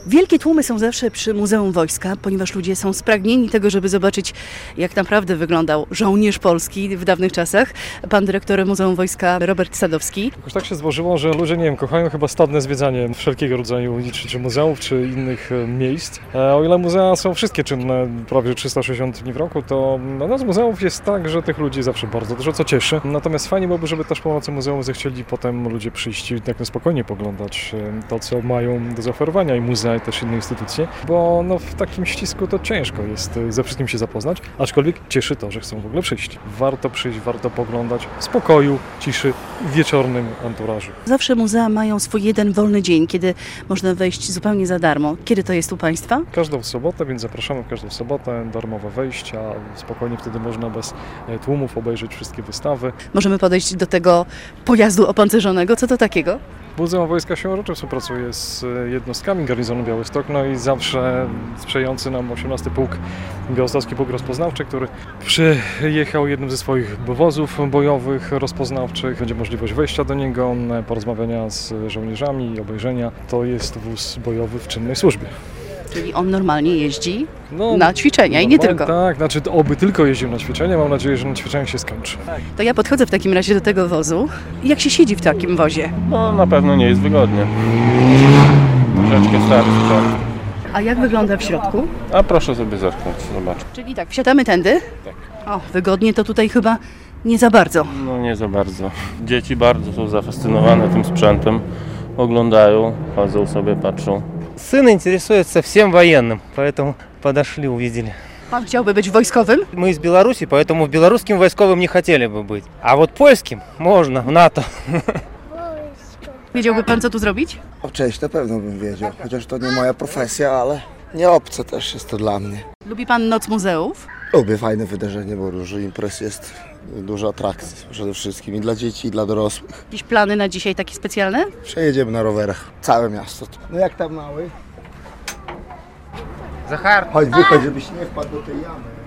Wielkie tłumy są zawsze przy Muzeum Wojska, ponieważ ludzie są spragnieni tego, żeby zobaczyć, jak naprawdę wyglądał żołnierz polski w dawnych czasach. Pan dyrektor Muzeum Wojska Robert Sadowski. Jakoś tak się złożyło, że ludzie, nie wiem, kochają chyba stadne zwiedzanie wszelkiego rodzaju czy muzeów, czy innych miejsc. O ile muzea są wszystkie czynne prawie 360 dni w roku, to u nas muzeów jest tak, że tych ludzi zawsze bardzo dużo, co cieszy. Natomiast fajnie byłoby, żeby też pomocą muzeum zechcieli potem ludzie przyjść i tak spokojnie poglądać to, co mają do zaoferowania i muzea, i też inne instytucje, bo w takim ścisku to ciężko jest ze wszystkim się zapoznać, aczkolwiek cieszy to, że chcą w ogóle przyjść. Warto przyjść, warto poglądać w spokoju, ciszy, w wieczornym anturażu. Zawsze muzea mają swój jeden wolny dzień, kiedy można wejść zupełnie za darmo. Kiedy to jest u Państwa? Każdą sobotę, więc zapraszamy w każdą sobotę, darmowe wejścia, spokojnie wtedy można bez tłumów obejrzeć wszystkie wystawy. Możemy podejść do tego pojazdu opancerzonego. Co to takiego? Muzeum Wojska Siłownicze współpracuje z jednostkami garnizonu Białystok, i zawsze sprzyjający nam 18 Pułk Białostocki Pułk Rozpoznawczy, który przyjechał jednym ze swoich wozów bojowych rozpoznawczych. Będzie możliwość wejścia do niego, porozmawiania z żołnierzami, obejrzenia. To jest wóz bojowy w czynnej służbie. Czyli on normalnie jeździ na ćwiczenia i nie tylko. Tak, oby tylko jeździł na ćwiczenia. Mam nadzieję, że na ćwiczeniach się skończy. To ja podchodzę w takim razie do tego wozu. Jak się siedzi w takim wozie? Na pewno nie jest wygodnie. Troszeczkę stary sprzęt. A jak wygląda w środku? A proszę sobie zerknąć, zobaczyć. Czyli tak, wsiadamy tędy? Tak. O, wygodnie to tutaj chyba nie za bardzo. Nie za bardzo. Dzieci bardzo są zafascynowane tym sprzętem. Oglądają, chodzą sobie, patrzą. Сын интересуется всем военным, поэтому подошли, увидели. Pan chciałby być wojskowym? Мы из Беларуси, поэтому в белорусским войсковым не хотели бы быть. А вот польским можно, в НАТО. Wiedziałby pan, co tu zrobić? Cześć, na pewno bym wiedział, chociaż to nie moja profesja, ale nie obce też jest to dla mnie. Lubi pan Noc Muzeów? Lubię fajne wydarzenie, bo dużo imprez jest, dużo atrakcji przede wszystkim i dla dzieci, i dla dorosłych. Jakieś plany na dzisiaj takie specjalne? Przejedziemy na rowerach, całe miasto. No jak tam mały? Захар, Chodź, wychodź, żebyś nie wpadł do tej jamy.